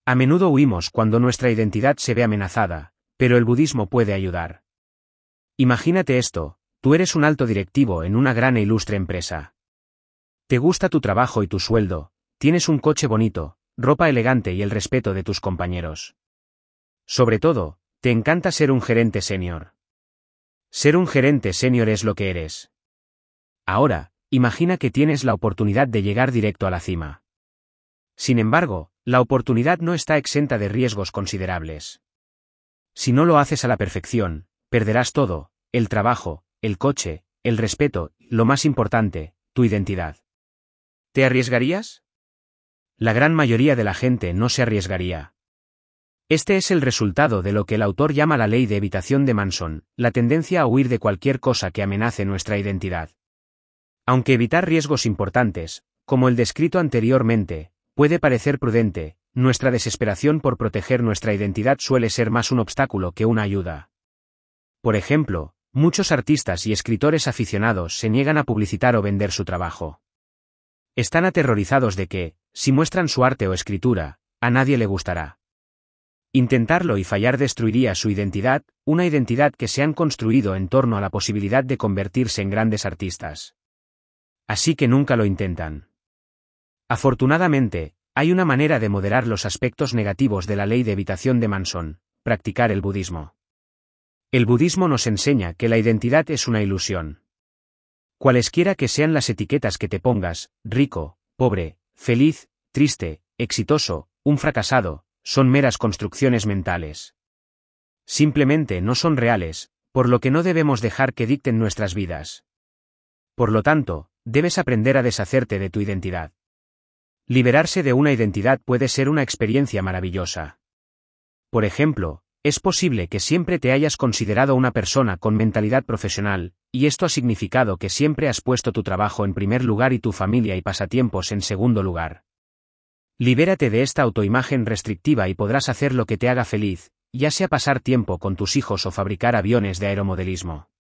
A menudo huimos cuando nuestra identidad se ve amenazada, pero el budismo puede ayudar. Imagínate esto, tú eres un alto directivo en una gran e ilustre empresa. Te gusta tu trabajo y tu sueldo, tienes un coche bonito, ropa elegante y el respeto de tus compañeros. Sobre todo, te encanta ser un gerente senior. Ser un gerente senior es lo que eres. Ahora, imagina que tienes la oportunidad de llegar directo a la cima. Sin embargo, la oportunidad no está exenta de riesgos considerables. Si no lo haces a la perfección, perderás todo, el trabajo, el coche, el respeto, lo más importante, tu identidad. ¿Te arriesgarías? La gran mayoría de la gente no se arriesgaría. Este es el resultado de lo que el autor llama la ley de evitación de Manson, la tendencia a huir de cualquier cosa que amenace nuestra identidad. Aunque evitar riesgos importantes, como el descrito anteriormente, puede parecer prudente, nuestra desesperación por proteger nuestra identidad suele ser más un obstáculo que una ayuda. Por ejemplo, muchos artistas y escritores aficionados se niegan a publicitar o vender su trabajo. Están aterrorizados de que, si muestran su arte o escritura, a nadie le gustará. Intentarlo y fallar destruiría su identidad, una identidad que se han construido en torno a la posibilidad de convertirse en grandes artistas. Así que nunca lo intentan. Afortunadamente, hay una manera de moderar los aspectos negativos de la ley de evitación de Manson: practicar el budismo. El budismo nos enseña que la identidad es una ilusión. Cualesquiera que sean las etiquetas que te pongas, rico, pobre, feliz, triste, exitoso, un fracasado, son meras construcciones mentales. Simplemente no son reales, por lo que no debemos dejar que dicten nuestras vidas. Por lo tanto, debes aprender a deshacerte de tu identidad. Liberarse de una identidad puede ser una experiencia maravillosa. Por ejemplo, es posible que siempre te hayas considerado una persona con mentalidad profesional, y esto ha significado que siempre has puesto tu trabajo en primer lugar y tu familia y pasatiempos en segundo lugar. Libérate de esta autoimagen restrictiva y podrás hacer lo que te haga feliz, ya sea pasar tiempo con tus hijos o fabricar aviones de aeromodelismo.